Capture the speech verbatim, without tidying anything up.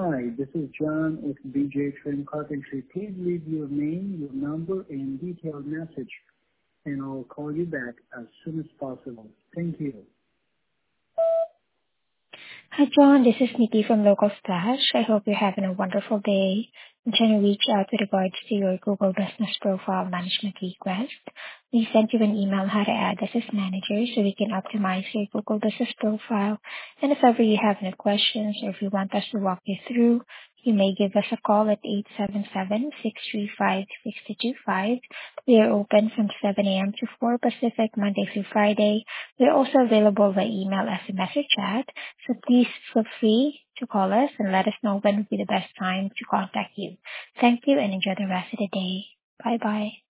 Hi, this is John with B J Trim Carpentry. Please leave your name, your number, and detailed message, and I'll call you back as soon as possible. Thank you. Hi, John. This is Nikki from Local Splash. I hope you're having a wonderful day. I'm trying to reach out with regards to your Google Business Profile Management request. We sent you an email how to add us as manager so we can optimize your Google Business Profile. And if ever you have any questions or if you want us to walk you through, you may give us a call at eight seven seven, six three five, six two two five. We are open from seven a.m. to four Pacific, Monday through Friday. We're also available by email, S M S, or chat. So please feel free to call us and let us know when would be the best time to contact you. Thank you and enjoy the rest of the day. Bye-bye.